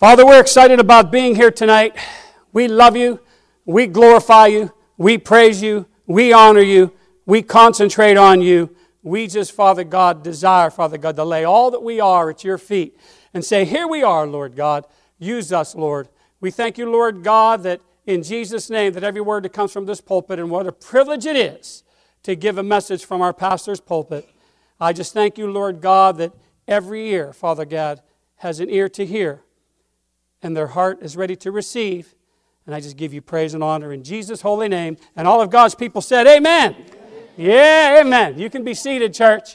Father, we're excited about being here tonight. We love you. We glorify you. We praise you. We honor you. We concentrate on you. We just, Father God, desire, Father God, to lay all that we are at your feet and say, here we are, Lord God. Use us, Lord. We thank you, Lord God, that in Jesus' name, that every word that comes from this pulpit, and what a privilege it is to give a message from our pastor's pulpit. I just thank you, Lord God, that every ear, Father God, has an ear to hear, and their heart is ready to receive. And I just give you praise and honor in Jesus' holy name. And all of God's people said, amen. Amen. Yeah, amen. You can be seated, church.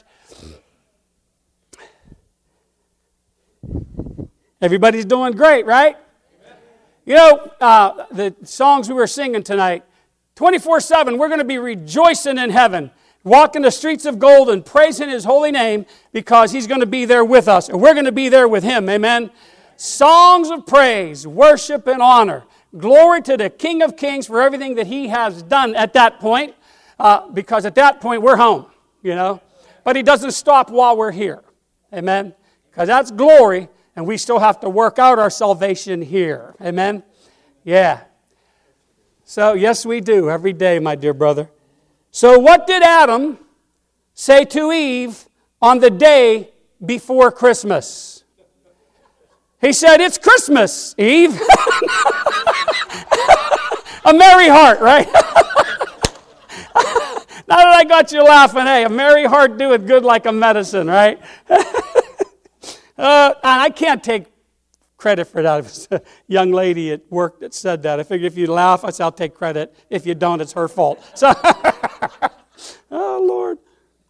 Everybody's doing great, right? Amen. You know, the songs we were singing tonight, 24/7, we're going to be rejoicing in heaven, walking the streets of gold and praising His holy name because He's going to be there with us. And we're going to be there with Him, amen? Songs of praise, worship, and honor. Glory to the King of Kings for everything that He has done at that point, because at that point we're home, you know. But He doesn't stop while we're here, amen? Because that's glory, and we still have to work out our salvation here, amen? Yeah. So, yes, we do, every day, my dear brother. So what did Adam say to Eve on the day before Christmas? He said, it's Christmas, Eve. A merry heart, right? Now that I got you laughing, hey, a merry heart doeth good like a medicine, right? I can't take credit for that. It was a young lady at work that said that. I figured if you laugh, I said, I'll take credit. If you don't, it's her fault. So, oh, Lord.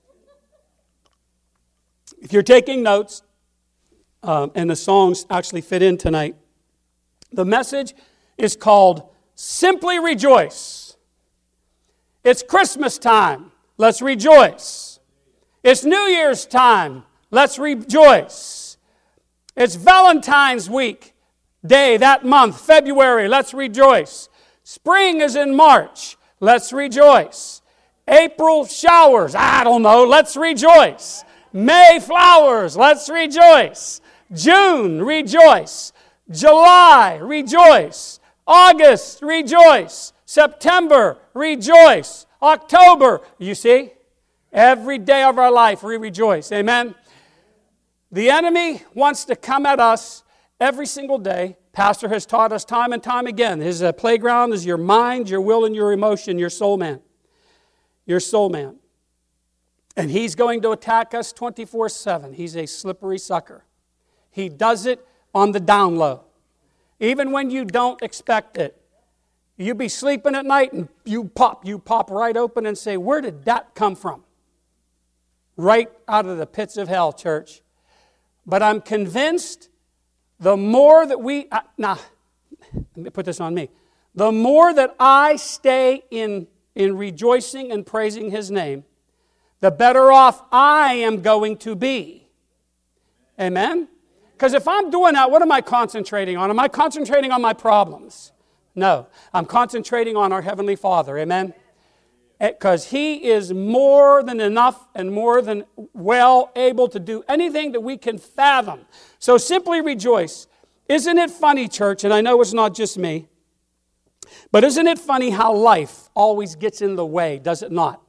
If you're taking notes, and the songs actually fit in tonight, the message is called Simply Rejoice. It's Christmas time. Let's rejoice. It's New Year's time. Let's rejoice. It's Valentine's week day that month, February. Let's rejoice. Spring is in March. Let's rejoice. April showers. I don't know. Let's rejoice. May flowers. Let's rejoice. June, rejoice. July, rejoice. August, rejoice. September, rejoice. October, you see, every day of our life we rejoice. Amen? The enemy wants to come at us every single day. Pastor has taught us time and time again. His playground is your mind, your will, and your emotion, your soul man. Your soul man. And he's going to attack us 24/7. He's a slippery sucker. He does it on the down low. Even when you don't expect it. You be sleeping at night and you pop right open and say, where did that come from? Right out of the pits of hell, church. But I'm convinced the more that let me put this on me. The more that I stay in rejoicing and praising His name, the better off I am going to be. Amen? Because if I'm doing that, what am I concentrating on? Am I concentrating on my problems? No. I'm concentrating on our Heavenly Father. Amen? Because He is more than enough and more than well able to do anything that we can fathom. So simply rejoice. Isn't it funny, church, and I know it's not just me, but isn't it funny how life always gets in the way, does it not?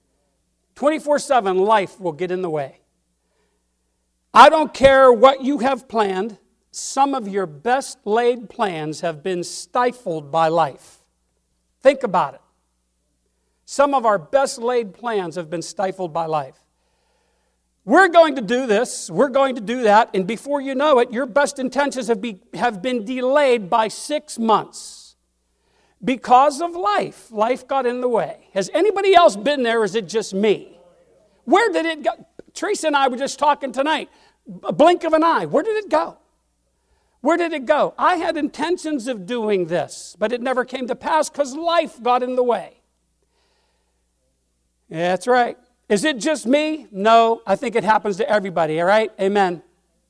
24/7, life will get in the way. I don't care what you have planned. Some of your best laid plans have been stifled by life. Think about it. Some of our best laid plans have been stifled by life. We're going to do this, we're going to do that, and before you know it, your best intentions have been delayed by 6 months. Because of life. Life got in the way. Has anybody else been there, or is it just me? Where did it go? Teresa and I were just talking tonight. A blink of an eye. Where did it go? Where did it go? I had intentions of doing this, but it never came to pass because life got in the way. Yeah, that's right. Is it just me? No, I think it happens to everybody, all right? Amen.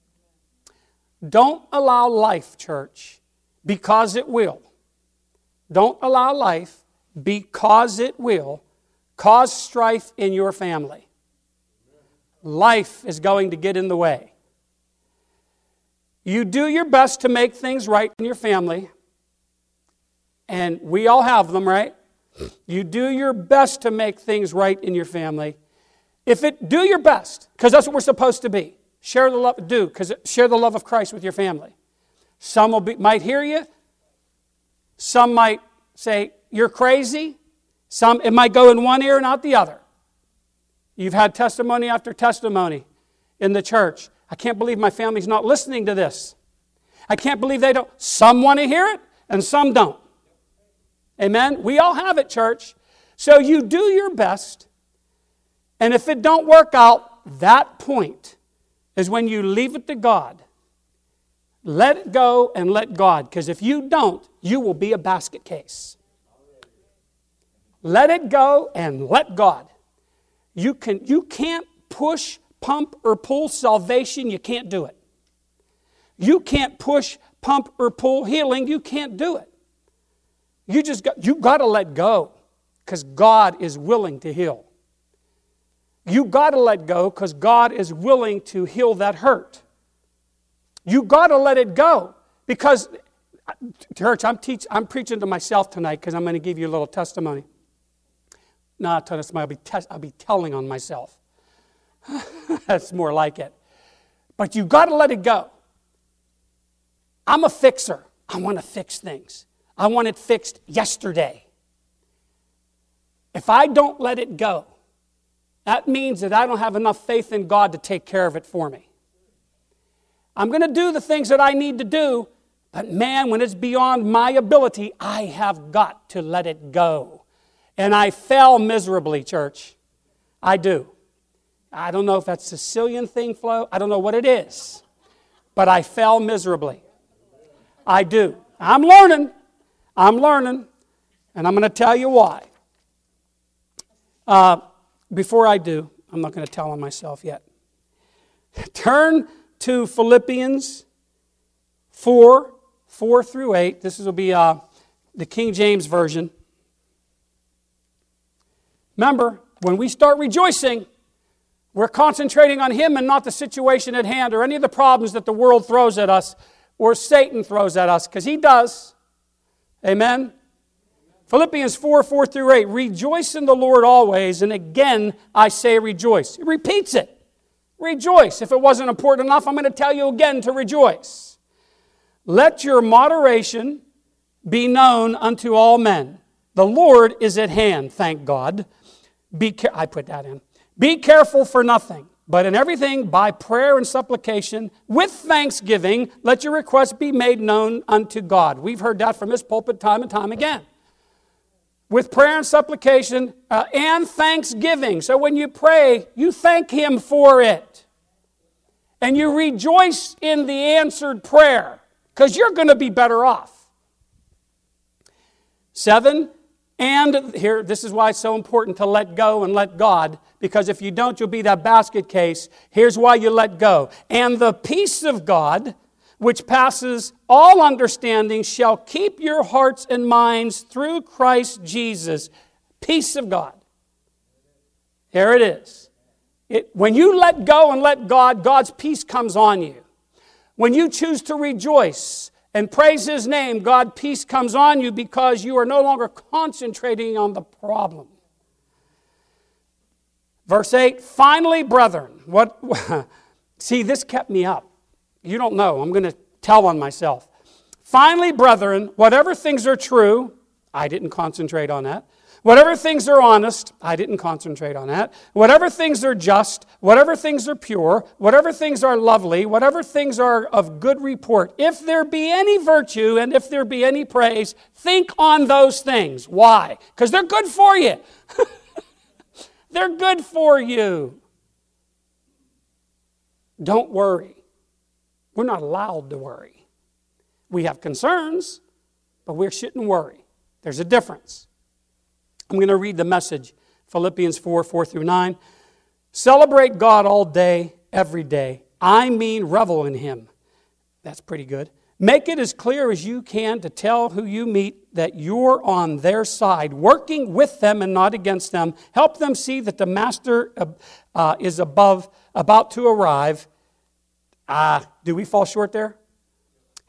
Don't allow life, church, because it will. Don't allow life, because it will, cause strife in your family. Life is going to get in the way. You do your best to make things right in your family. And we all have them, right? You do your best to make things right in your family. Do your best, because that's what we're supposed to be. Share the love of Christ with your family. Some might hear you. Some might say, you're crazy. It might go in one ear and out the other. You've had testimony after testimony in the church. I can't believe my family's not listening to this. I can't believe they don't. Some want to hear it and some don't. Amen? We all have it, church. So you do your best. And if it don't work out, that point is when you leave it to God. Let it go and let God. Because if you don't, you will be a basket case. Let it go and let God. You can't push, pump, or pull salvation. You can't do it. You can't push, pump, or pull healing. You can't do it. You got to let go, because God is willing to heal. You got to let go because God is willing to heal that hurt. You got to let it go because, church, I'm preaching to myself tonight because I'm going to give you a little testimony. No, I'll be telling on myself. That's more like it. But you got to let it go. I'm a fixer. I want to fix things. I want it fixed yesterday. If I don't let it go, that means that I don't have enough faith in God to take care of it for me. I'm going to do the things that I need to do, but man, when it's beyond my ability, I have got to let it go. And I fell miserably, church. I do. I don't know if that's a Sicilian thing, Flo. I don't know what it is. But I fell miserably. I do. I'm learning. And I'm going to tell you why. Before I do, I'm not going to tell on myself yet. Turn to Philippians 4 through 8. This will be the King James Version. Remember, when we start rejoicing, we're concentrating on Him and not the situation at hand or any of the problems that the world throws at us or Satan throws at us, because he does. Amen? Philippians 4 through 8. Rejoice in the Lord always, and again I say rejoice. It repeats it. Rejoice. If it wasn't important enough, I'm going to tell you again to rejoice. Let your moderation be known unto all men. The Lord is at hand, thank God. I put that in. Be careful for nothing, but in everything by prayer and supplication, with thanksgiving, let your requests be made known unto God. We've heard that from this pulpit time and time again. With prayer and supplication and thanksgiving. So when you pray, you thank Him for it. And you rejoice in the answered prayer, because you're going to be better off. 7, and here, this is why it's so important to let go and let God, because if you don't, you'll be that basket case. Here's why you let go. And the peace of God, which passes all understanding, shall keep your hearts and minds through Christ Jesus. Peace of God. There it is. When you let go and let God, God's peace comes on you. When you choose to rejoice and praise His name, God's peace comes on you because you are no longer concentrating on the problem. Verse 8, finally, brethren. See, this kept me up. You don't know. I'm going to tell on myself. Finally, brethren, whatever things are true, I didn't concentrate on that. Whatever things are honest, I didn't concentrate on that. Whatever things are just, whatever things are pure, whatever things are lovely, whatever things are of good report, if there be any virtue and if there be any praise, think on those things. Why? Because they're good for you. They're good for you. Don't worry. We're not allowed to worry. We have concerns, but we shouldn't worry. There's a difference. I'm going to read the Message, Philippians 4 through 9. Celebrate God all day, every day. I mean revel in Him. That's pretty good. Make it as clear as you can to tell who you meet that you're on their side, working with them and not against them. Help them see that the Master is about to arrive. Do we fall short there?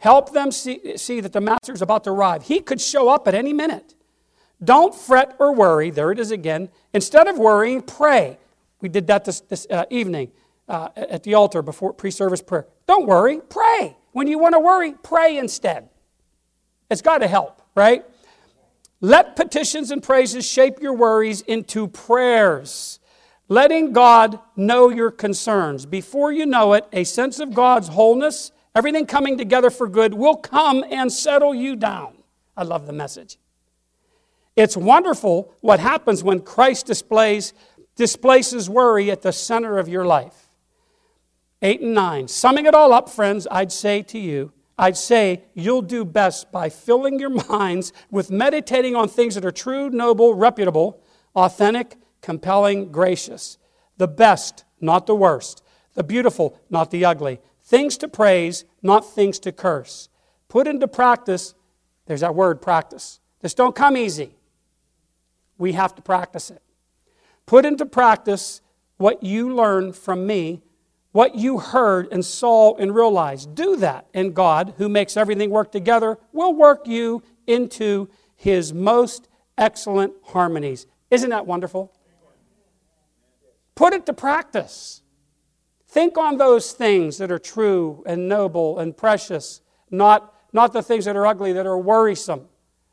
Help them see that the master is about to arrive. He could show up at any minute. Don't fret or worry. There it is again. Instead of worrying, pray. We did that this evening at the altar before pre-service prayer. Don't worry, pray. When you want to worry, pray instead. It's got to help, right? Let petitions and praises shape your worries into prayers, letting God know your concerns. Before you know it, a sense of God's wholeness, everything coming together for good, will come and settle you down. I love the message. It's wonderful what happens when Christ displaces worry at the center of your life. 8 and 9. Summing it all up, friends, I'd say you'll do best by filling your minds with meditating on things that are true, noble, reputable, authentic, compelling, gracious. The best, not the worst. The beautiful, not the ugly. Things to praise, not things to curse. Put into practice, there's that word, practice. This don't come easy. We have to practice it. Put into practice what you learned from me, what you heard and saw and realized. Do that, and God, who makes everything work together, will work you into His most excellent harmonies. Isn't that wonderful? Put it to practice. Think on those things that are true and noble and precious, not the things that are ugly, that are worrisome.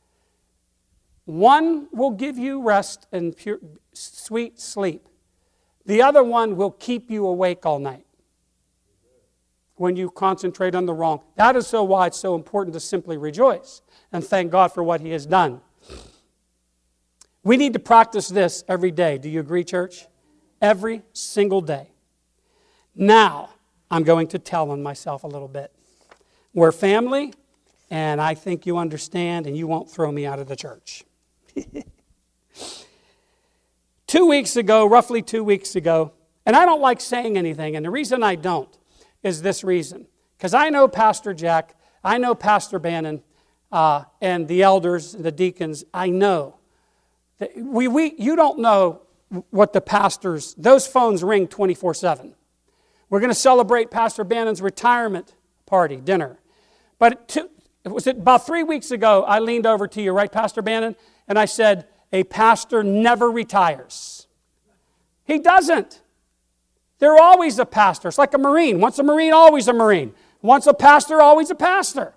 One will give you rest and pure, sweet sleep. The other one will keep you awake all night when you concentrate on the wrong. That is why it's so important to simply rejoice and thank God for what He has done. We need to practice this every day. Do you agree, church? Every single day. Now, I'm going to tell on myself a little bit. We're family, and I think you understand, and you won't throw me out of the church. 2 weeks ago, roughly 2 weeks ago, and I don't like saying anything, and the reason I don't is this reason. Because I know Pastor Jack, I know Pastor Bannon, and the elders, the deacons, I know. That you don't know what the pastors, those phones ring 24/7. We're going to celebrate Pastor Bannon's retirement party, dinner. But it was about 3 weeks ago, I leaned over to you, right, Pastor Bannon? And I said, a pastor never retires. He doesn't. They're always a pastor. It's like a Marine. Once a Marine, always a Marine. Once a pastor, always a pastor.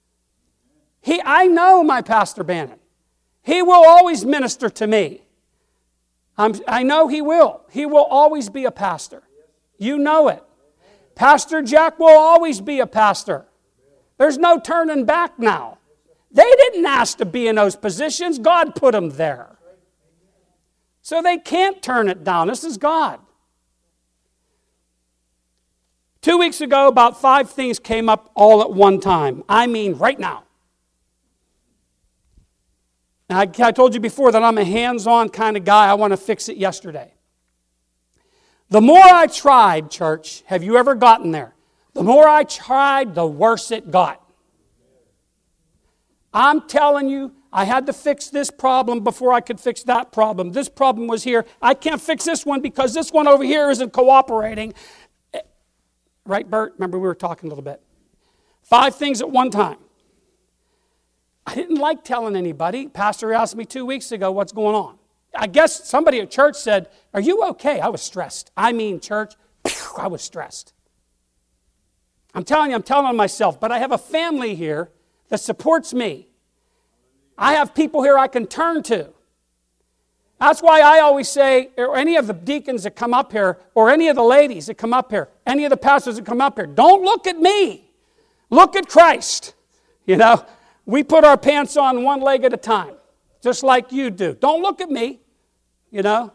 I know my Pastor Bannon. He will always minister to me. I know he will. He will always be a pastor. You know it. Pastor Jack will always be a pastor. There's no turning back now. They didn't ask to be in those positions. God put them there. So they can't turn it down. This is God. 2 weeks ago, about 5 things came up all at one time. I mean, right now. Now, I told you before that I'm a hands-on kind of guy. I want to fix it yesterday. The more I tried, church, have you ever gotten there? The more I tried, the worse it got. I'm telling you, I had to fix this problem before I could fix that problem. This problem was here. I can't fix this one because this one over here isn't cooperating. Right, Bert? Remember we were talking a little bit. 5 things at one time. I didn't like telling anybody. Pastor asked me 2 weeks ago, what's going on? I guess somebody at church said, are you okay? I was stressed. I mean, church, I was stressed. I'm telling on myself, but I have a family here that supports me. I have people here I can turn to. That's why I always say, or any of the deacons that come up here, or any of the ladies that come up here, any of the pastors that come up here, don't look at me. Look at Christ. You know, we put our pants on one leg at a time, just like you do. Don't look at me, you know.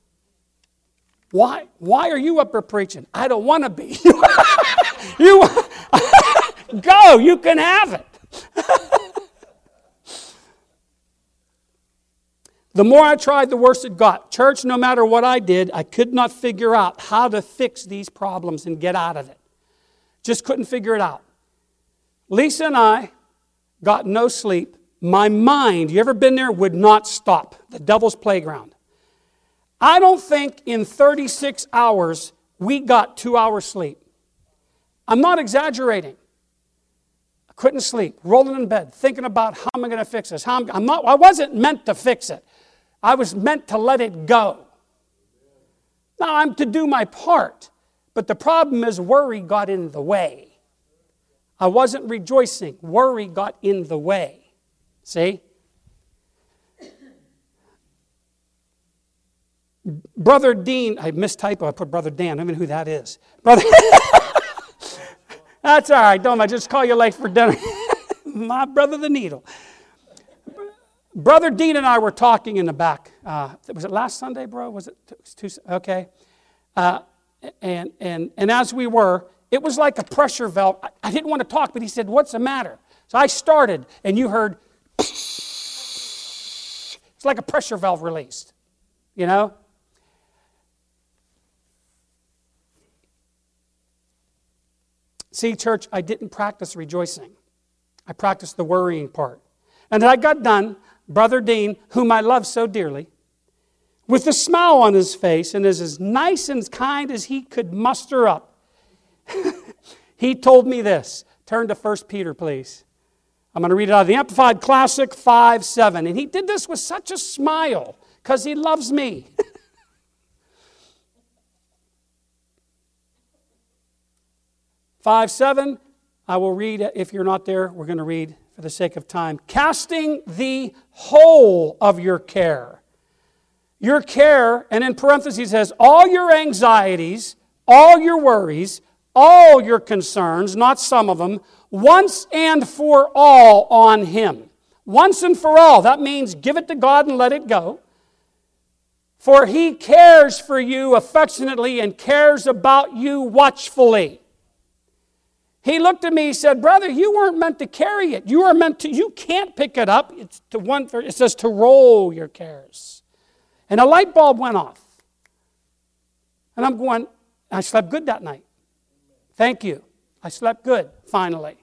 Why are you up here preaching? I don't want to be. Go, you can have it. The more I tried, the worse it got. Church, no matter what I did, I could not figure out how to fix these problems and get out of it. Just couldn't figure it out. Lisa and I got no sleep. My mind, you ever been there, would not stop. The devil's playground. I don't think in 36 hours we got 2 hours sleep. I'm not exaggerating. couldn't sleep, rolling in bed, thinking about how am I going to fix this. I wasn't meant to fix it. I was meant to let it go. Now I'm to do my part, but the problem is worry got in the way. I wasn't rejoicing. Worry got in the way. See? Brother Dean, I mistypo, I put Brother Dan. I don't know who that is. Brother, that's all right, don't I just call you late for dinner. My brother the needle. Brother Dean and I were talking in the back. Was it last Sunday, bro? Was it Tuesday? Okay. And as we were, it was like a pressure valve. I didn't want to talk, but he said, what's the matter? So I started, and you heard, it's like a pressure valve released, you know? See, church, I didn't practice rejoicing. I practiced the worrying part. And I got done, Brother Dean, whom I love so dearly, with a smile on his face and as nice and kind as he could muster up, he told me this. Turn to 1 Peter, please. I'm going to read it out of the Amplified Classic 5:7. And he did this with such a smile because he loves me. 5:7, I will read, if you're not there, we're going to read for the sake of time. Casting the whole of your care. Your care, and in parentheses says, all your anxieties, all your worries, all your concerns, not some of them, once and for all on Him. Once and for all. That means give it to God and let it go. For He cares for you affectionately and cares about you watchfully. He looked at me and said, brother, you weren't meant to carry it. You can't pick it up. It says to roll your cares. And a light bulb went off. And I'm going, I slept good that night. Thank you. I slept good, finally.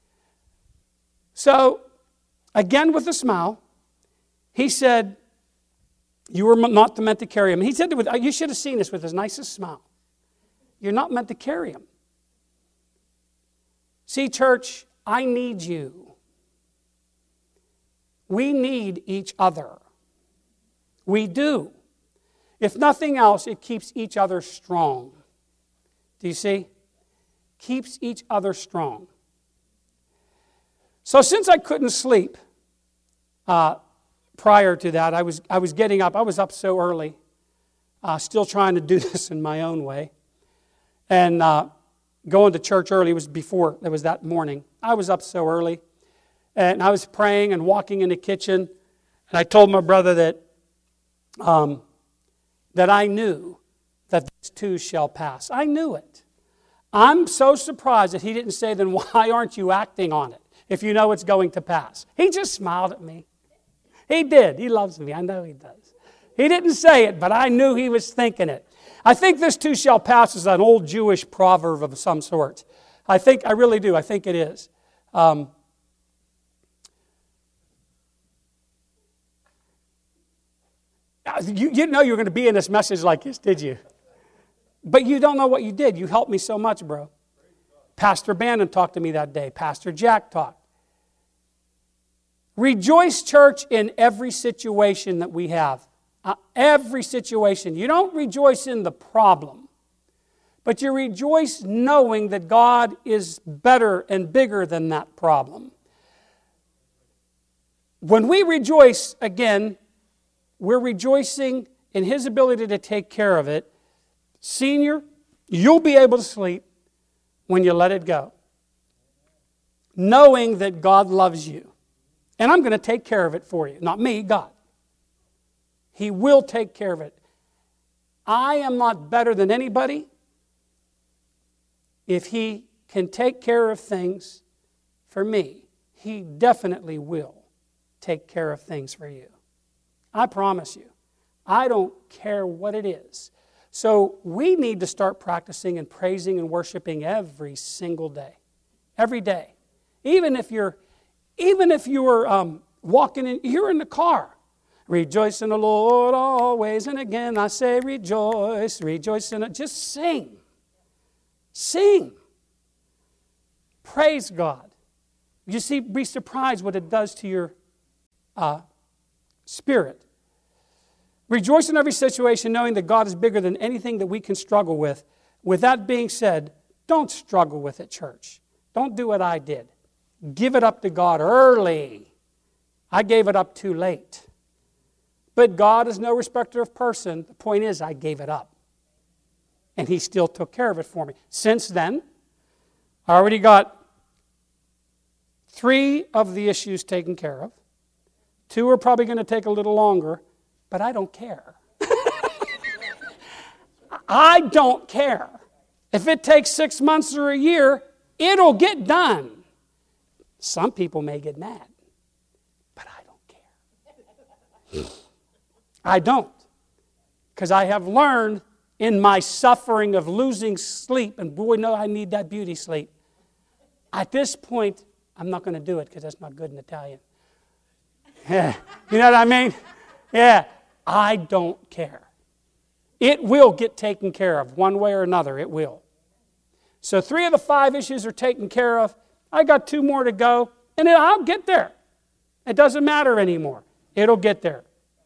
So, again with a smile, he said, you were not meant to carry him. He said, you should have seen this with his nicest smile. You're not meant to carry him. See, church, I need you. We need each other. We do. If nothing else, it keeps each other strong. Do you see? Keeps each other strong. So since I couldn't sleep prior to that, I was getting up. I was up so early, still trying to do this in my own way. And going to church early was before, it was that morning. I was up so early, and I was praying and walking in the kitchen, and I told my brother that I knew that this too shall pass. I knew it. I'm so surprised that he didn't say, then why aren't you acting on it if you know it's going to pass? He just smiled at me. He did. He loves me. I know he does. He didn't say it, but I knew he was thinking it. I think this too shall pass is an old Jewish proverb of some sort. I really do. I think it is. You didn't know you were going to be in this message like this, did you? But you don't know what you did. You helped me so much, bro. Pastor Bannon talked to me that day. Pastor Jack talked. Rejoice, church, in every situation that we have. Every situation. You don't rejoice in the problem, but you rejoice knowing that God is better and bigger than that problem. When we rejoice, again, we're rejoicing in His ability to take care of it. Senior, you'll be able to sleep when you let it go, knowing that God loves you. And I'm going to take care of it for you. Not me, God. He will take care of it. I am not better than anybody. If He can take care of things for me, He definitely will take care of things for you. I promise you. I don't care what it is. So we need to start practicing and praising and worshiping every single day. Every day. Even if you're walking in, you're in the car. Rejoice in the Lord always, and again I say rejoice, rejoice in it. Just sing. Sing. Praise God. You see, be surprised what it does to your spirit. Rejoice in every situation, knowing that God is bigger than anything that we can struggle with. With that being said, don't struggle with it, church. Don't do what I did. Give it up to God early. I gave it up too late. But God is no respecter of person. The point is, I gave it up. And He still took care of it for me. Since then, I already got 3 of the issues taken care of. 2 are probably going to take a little longer, but I don't care. I don't care. If it takes 6 months or a year, it'll get done. Some people may get mad, but I don't care. I don't. Because I have learned in my suffering of losing sleep, and boy, no, I need that beauty sleep. At this point, I'm not going to do it because that's not good in Italian. Yeah. You know what I mean? Yeah. I don't care. It will get taken care of one way or another. It will. So 3 of the 5 issues are taken care of. I got 2 more to go, and then I'll get there. It doesn't matter anymore. It'll get there.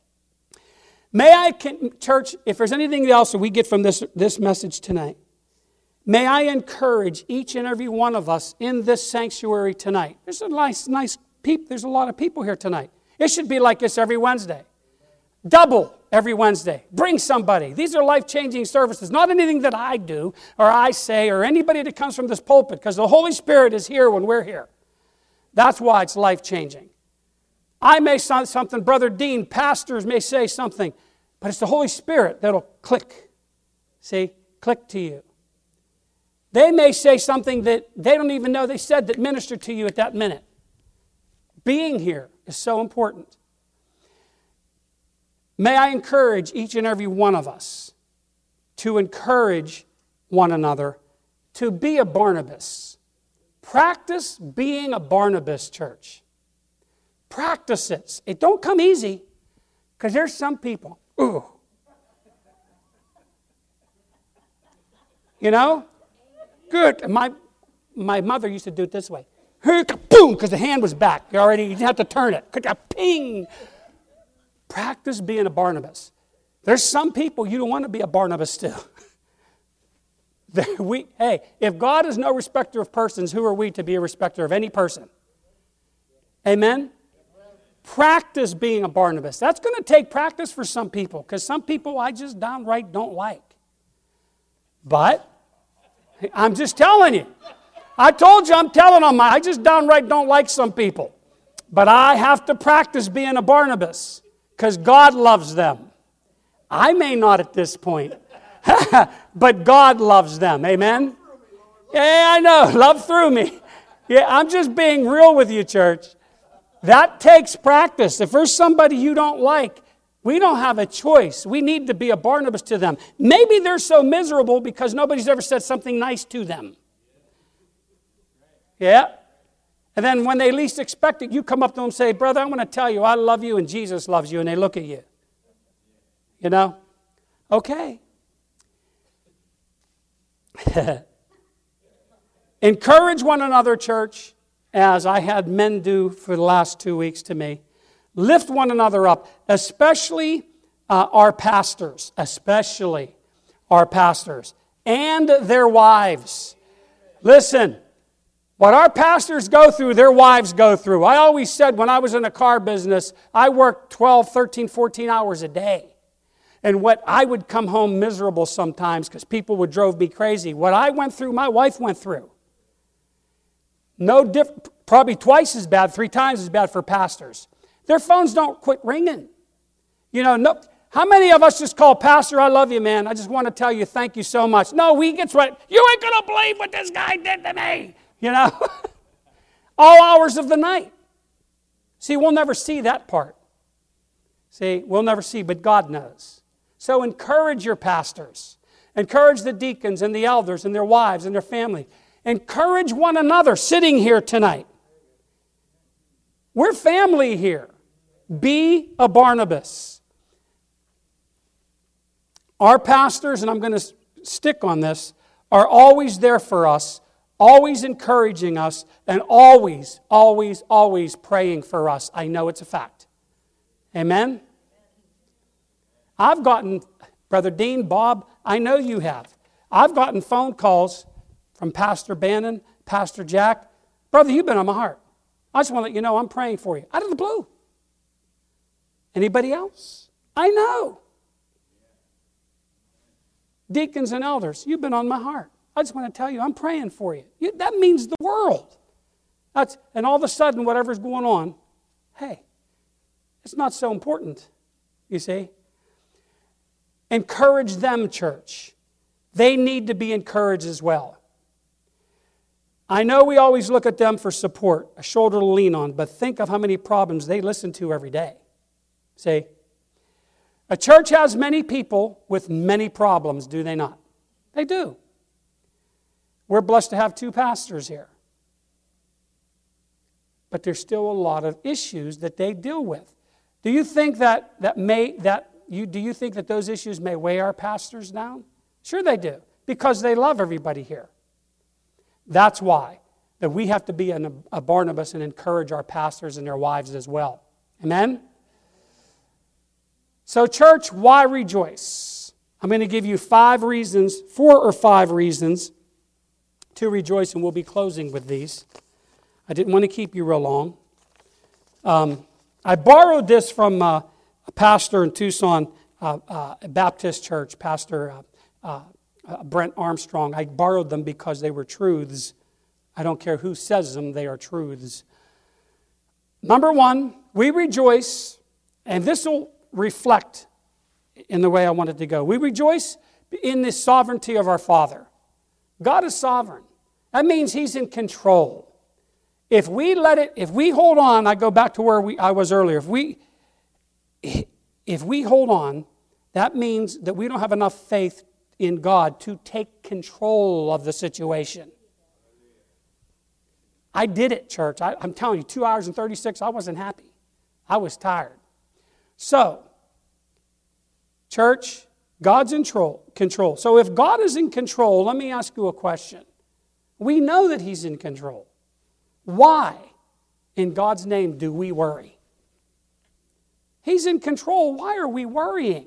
Church, if there's anything else that we get from this message tonight, may I encourage each and every one of us in this sanctuary tonight. There's a nice people. There's a lot of people here tonight. It should be like this every Wednesday. Double every Wednesday. Bring somebody. These are life-changing services. Not anything that I do or I say or anybody that comes from this pulpit, because the Holy Spirit is here when we're here. That's why it's life-changing. I may say something, Brother Dean, pastors may say something, but it's the Holy Spirit that'll click. See? Click to you. They may say something that they don't even know they said that ministered to you at that minute. Being here is so important. May I encourage each and every one of us to encourage one another to be a Barnabas. Practice being a Barnabas, church. Practice it. It don't come easy, because there's some people, ooh. You know? Good. My mother used to do it this way. Boom, because the hand was back. You didn't have to turn it. Ping. Practice being a Barnabas. There's some people you don't want to be a Barnabas to. Hey, if God is no respecter of persons, who are we to be a respecter of any person? Amen? Practice being a Barnabas. That's going to take practice for some people, because some people I just downright don't like. But I'm just telling you. I told you I'm telling them. I just downright don't like some people. But I have to practice being a Barnabas, because God loves them. I may not at this point, but God loves them. Amen? Yeah, I know. Love through me. Yeah, I'm just being real with you, church. That takes practice. If there's somebody you don't like, we don't have a choice. We need to be a Barnabas to them. Maybe they're so miserable because nobody's ever said something nice to them. Yeah? And then when they least expect it, you come up to them and say, brother, I'm going to tell you I love you and Jesus loves you. And they look at you. You know? Okay. Encourage one another, church, as I had men do for the last 2 weeks to me. Lift one another up, especially our pastors, and their wives. Listen. What our pastors go through, their wives go through. I always said when I was in the car business, I worked 12, 13, 14 hours a day. And what I would come home miserable sometimes because people would drove me crazy. What I went through, my wife went through. Probably twice as bad, 3 times as bad for pastors. Their phones don't quit ringing. You know, no. How many of us just call, Pastor, I love you, man. I just want to tell you thank you so much. No, we get right. You ain't going to believe what this guy did to me. You know, all hours of the night. See, we'll never see that part. See, we'll never see, but God knows. So encourage your pastors. Encourage the deacons and the elders and their wives and their family. Encourage one another sitting here tonight. We're family here. Be a Barnabas. Our pastors, and I'm going to stick on this, are always there for us always encouraging us, and always, always, always praying for us. I know it's a fact. Amen? I've gotten, Brother Dean, Bob, I know you have. I've gotten phone calls from Pastor Bannon, Pastor Jack. Brother, you've been on my heart. I just want to let you know I'm praying for you. Out of the blue. Anybody else? I know. Deacons and elders, you've been on my heart. I just want to tell you, I'm praying for you. That means the world. And all of a sudden, whatever's going on, hey, it's not so important, you see. Encourage them, church. They need to be encouraged as well. I know we always look at them for support, a shoulder to lean on, but think of how many problems they listen to every day. See, a church has many people with many problems, do they not? They do. We're blessed to have 2 pastors here. But there's still a lot of issues that they deal with. Do you think that those issues may weigh our pastors down? Sure they do, because they love everybody here. That's why that we have to be a Barnabas and encourage our pastors and their wives as well. Amen? So church, why rejoice? I'm going to give you 4 or 5 reasons to rejoice, and we'll be closing with these. I didn't want to keep you real long. I borrowed this from a pastor in Tucson Baptist Church, Pastor Brent Armstrong. I borrowed them because they were truths. I don't care who says them, they are truths. Number 1, we rejoice, and this will reflect in the way I want it to go. We rejoice in the sovereignty of our Father. God is sovereign. That means He's in control. If we hold on, I go back to where I was earlier. If we hold on, that means that we don't have enough faith in God to take control of the situation. I did it, church. I'm telling you, 2 hours and 36, I wasn't happy. I was tired. So, church, God's in control. So if God is in control, let me ask you a question. We know that He's in control. Why, in God's name, do we worry? He's in control. Why are we worrying?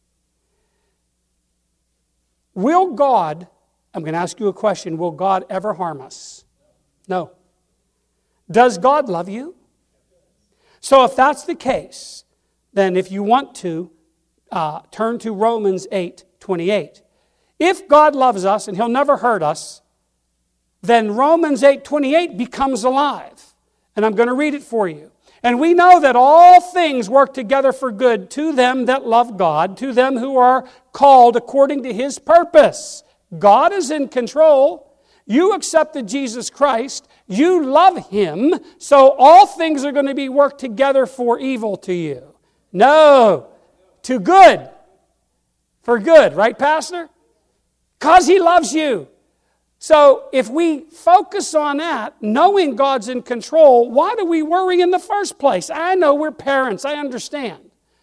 Will God, I'm going to ask you a question, will God ever harm us? No. Does God love you? So if that's the case, then if you want to, turn to Romans 8:28. If God loves us and He'll never hurt us, then Romans 8:28 becomes alive. And I'm going to read it for you. And we know that all things work together for good to them that love God, to them who are called according to His purpose. God is in control. You accepted Jesus Christ. You love Him. So all things are going to be worked together for evil to you. No, to good. For good, right, Pastor? Because He loves you. So if we focus on that, knowing God's in control, why do we worry in the first place? I know we're parents. I understand.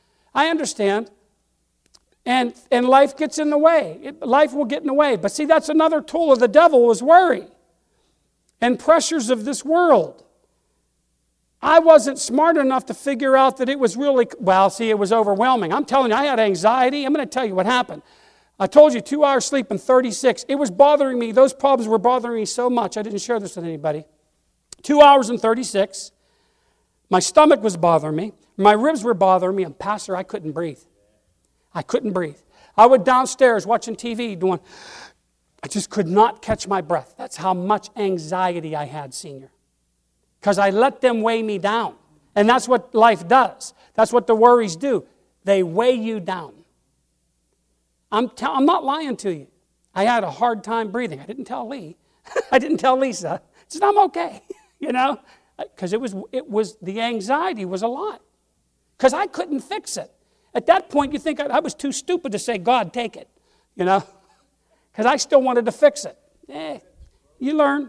And life gets in the way. Life will get in the way. But see, that's another tool of the devil is worry and pressures of this world. I wasn't smart enough to figure out that it was really, it was overwhelming. I'm telling you, I had anxiety. I'm going to tell you what happened. I told you 2 hours sleep and 36. It was bothering me. Those problems were bothering me so much. I didn't share this with anybody. 2 hours and 36. My stomach was bothering me. My ribs were bothering me. And Pastor, I couldn't breathe. I couldn't breathe. I was downstairs watching TV doing, I just could not catch my breath. That's how much anxiety I had, senior. Because I let them weigh me down. And that's what life does. That's what the worries do. They weigh you down. I'm not lying to you. I had a hard time breathing. I didn't tell Lee. I didn't tell Lisa. I said, I'm okay. Because the anxiety was a lot. Because I couldn't fix it. At that point, you think I was too stupid to say, God, take it. Because I still wanted to fix it. You learn.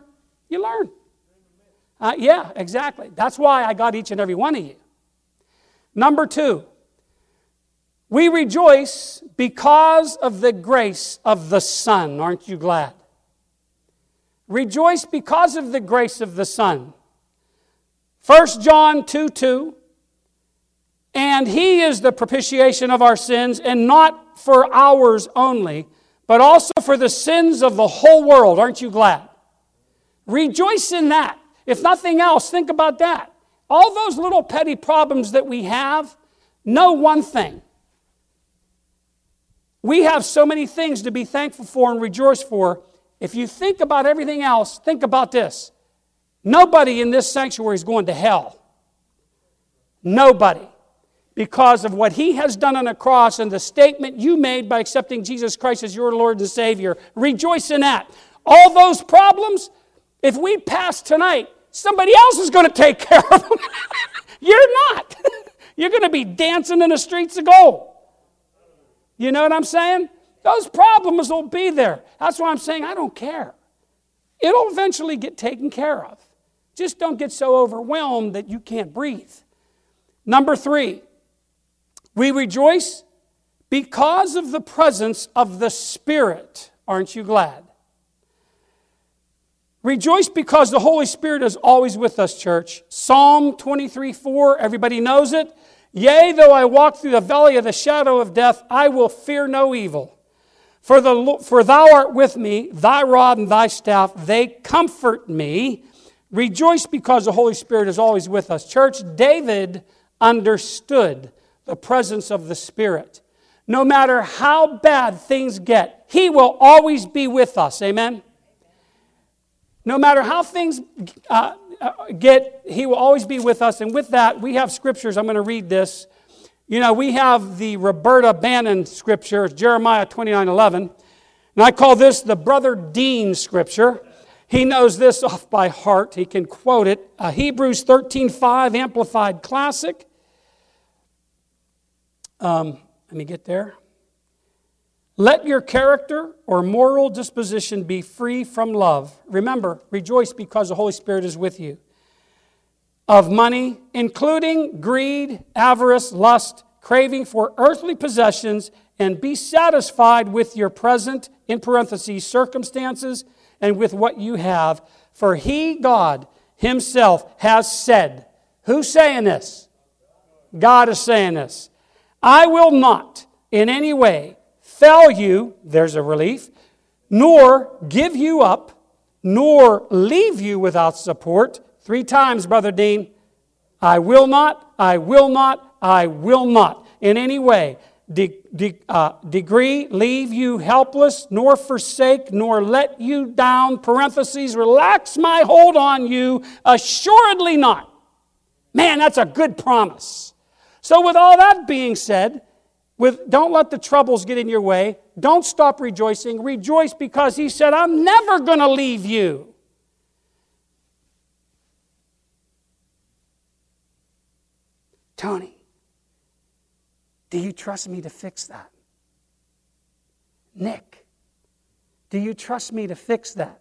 Yeah, exactly. That's why I got each and every one of you. Number 2. We rejoice because of the grace of the Son. Aren't you glad? Rejoice because of the grace of the Son. 1 John 2:2. And He is the propitiation of our sins, and not for ours only, but also for the sins of the whole world. Aren't you glad? Rejoice in that. If nothing else, think about that. All those little petty problems that we have, know one thing. We have so many things to be thankful for and rejoice for. If you think about everything else, think about this. Nobody in this sanctuary is going to hell. Nobody. Because of what He has done on the cross and the statement you made by accepting Jesus Christ as your Lord and Savior. Rejoice in that. All those problems, if we pass tonight, somebody else is going to take care of them. You're not. You're going to be dancing in the streets of gold. You know what I'm saying? Those problems will be there. That's why I'm saying I don't care. It'll eventually get taken care of. Just don't get so overwhelmed that you can't breathe. Number 3, we rejoice because of the presence of the Spirit. Aren't you glad? Rejoice because the Holy Spirit is always with us, church. Psalm 23:4, everybody knows it. Yea, though I walk through the valley of the shadow of death, I will fear no evil. For thou art with me, thy rod and thy staff, they comfort me. Rejoice because the Holy Spirit is always with us. Church, David understood the presence of the Spirit. No matter how bad things get, He will always be with us. Amen? No matter how things get, He will always be with us. And with that, we have scriptures. I'm going to read this. You know, we have the Roberta Bannon scripture, Jeremiah 29:11. And I call this the Brother Dean scripture. He knows this off by heart. He can quote it. Hebrews 13:5, Amplified Classic. Let me get there. Let your character or moral disposition be free from love. Remember, rejoice because the Holy Spirit is with you. Of money, including greed, avarice, lust, craving for earthly possessions, and be satisfied with your present, in parentheses, circumstances, and with what you have. For He, God Himself, has said. Who's saying this? God is saying this. I will not in any way fail you, there's a relief, nor give you up, nor leave you without support. 3 times, Brother Dean. I will not, I will not, I will not in any way degree, leave you helpless, nor forsake, nor let you down, parentheses, relax my hold on you, assuredly not. Man, that's a good promise. So with all that being said, don't let the troubles get in your way. Don't stop rejoicing. Rejoice because He said, I'm never going to leave you. Tony, do you trust me to fix that? Nick, do you trust me to fix that?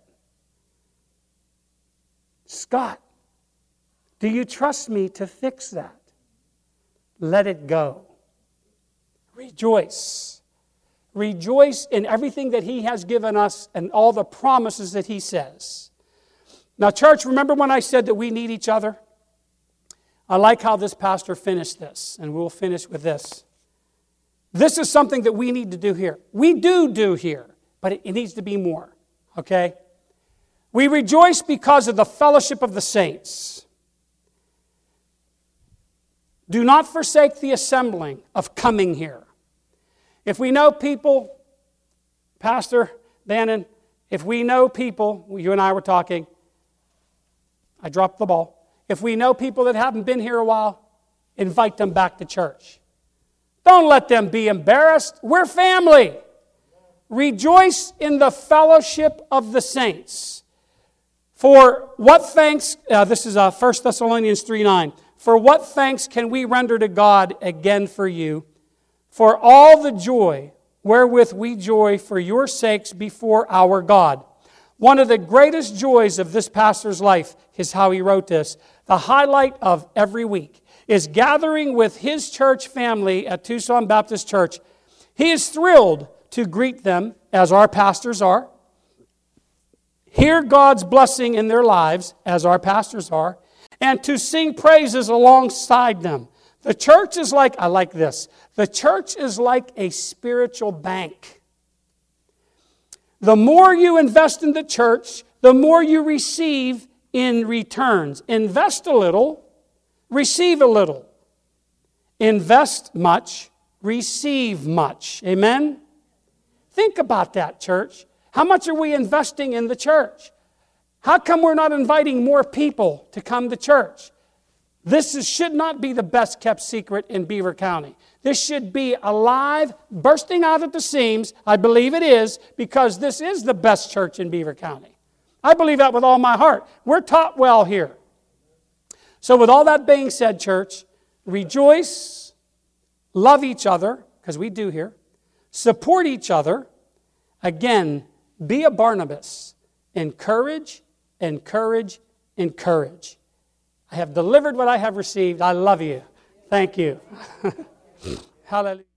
Scott, do you trust me to fix that? Let it go. Rejoice. Rejoice in everything that He has given us and all the promises that He says. Now, church, remember when I said that we need each other? I like how this pastor finished this, and we'll finish with this. This is something that we need to do here. We do here, but it needs to be more, okay? We rejoice because of the fellowship of the saints. Do not forsake the assembling of coming here. If we know people, Pastor Bannon, if we know people, you and I were talking, I dropped the ball. If we know people that haven't been here a while, invite them back to church. Don't let them be embarrassed. We're family. Rejoice in the fellowship of the saints. For what thanks, this is 1 Thessalonians 3:9. For what thanks can we render to God again for you, for all the joy wherewith we joy for your sakes before our God. One of the greatest joys of this pastor's life is how he wrote this. The highlight of every week is gathering with his church family at Tucson Baptist Church. He is thrilled to greet them, as our pastors are. hear God's blessing in their lives, as our pastors are, and to sing praises alongside them. The church is like, I like this, the church is like a spiritual bank. The more you invest in the church, the more you receive in returns. Invest a little, receive a little. Invest much, receive much. Amen? Think about that, church. How much are we investing in the church? How come we're not inviting more people to come to church? This should not be the best kept secret in Beaver County. This should be alive, bursting out at the seams. I believe it is, because this is the best church in Beaver County. I believe that with all my heart. We're taught well here. So with all that being said, church, rejoice, love each other, because we do here, support each other. Again, be a Barnabas. Encourage, encourage, encourage. I have delivered what I have received. I love you. Thank you. Hallelujah.